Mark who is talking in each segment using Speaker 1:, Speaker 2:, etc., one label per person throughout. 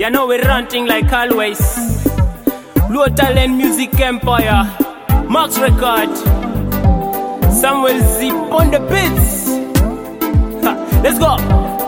Speaker 1: You know we're ranting like always. Low talent music empire. Max Record. Samuel Zip on the beats. Let's go.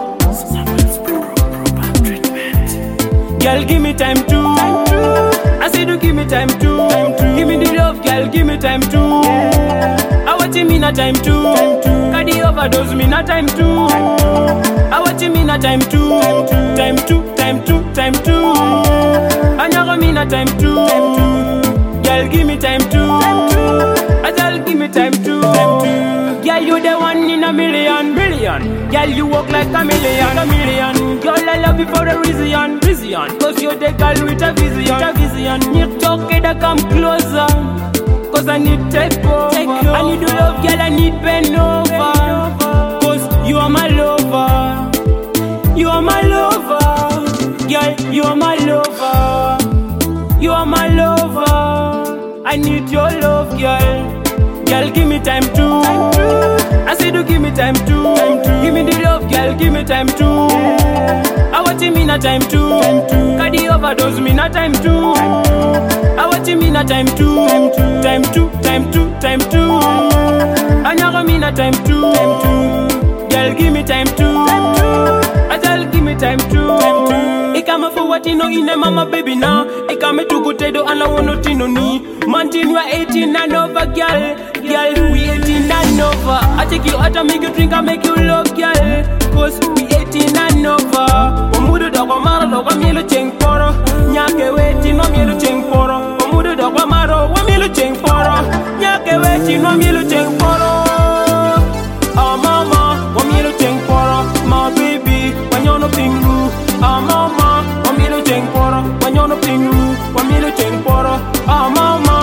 Speaker 1: Girl, give me time to. I said, give me time to. Give me the love, girl, give me time to. I want you me not time to. Cardi overdose me not time to. I want you me not time to. Time to. I never me not time to. Girl, give me time to. I tell give me time to. Girl, you the one in a million. Girl, you walk like a million. Girl, I love you for a reason. Cause you're the girl with a vision. You talk it, I come closer. Cause I need take over. I need to love, girl, I need bend over. Cause you are my lover. You are my lover. Girl, you are my lover. You are my lover. I need your love, girl. Girl, give me time to. I said, give me time to. Give me the love, girl, give me time to. I want you me not time to. Cardi overdose me not time to. I want you me not time to. Time to. I never me not time to. Girl, give me time to. I tell give me time to. I come for what you know in a mama baby now. I come to go to do and I want nothing no need. Man, you are 18 and over, girl. Girl, we 18 and over. I take you out and make you drink and make you love, girl. Cause we 18 and over. Omudu dogwa maro dogwa mielu cheng poro. Nyake weti no mielu cheng poro. Omudu dogwa maro wa mielu cheng poro. Nyake weti no mielu cheng poro. Oh mama, wa mielu cheng poro. My baby, wanyono pingu. Oh mama, wa mielu cheng poro. Wanyono pingu, wa mielu cheng poro. Oh mama,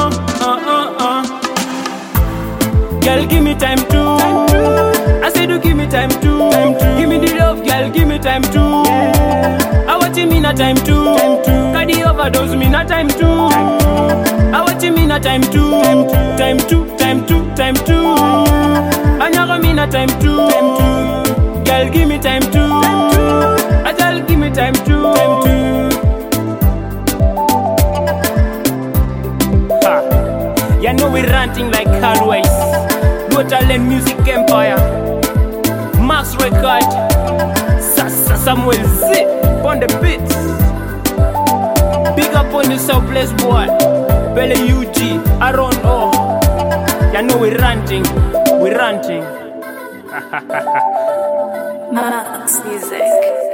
Speaker 1: girl, give me time to. I said, give me time to. Give me the love, girl, give me time to. I want you me not time to. Cardi overdose me not time to. I want you me not time to. Time to. I never me not time to. Girl, give me time to. I tell give me time to. You know we're ranting like always. Low talent music empire. Max Record. Samuel Zip on the beats. Big up on the Southwest boy. Bele UG, Aaron O. You know we're ranting. Max Music.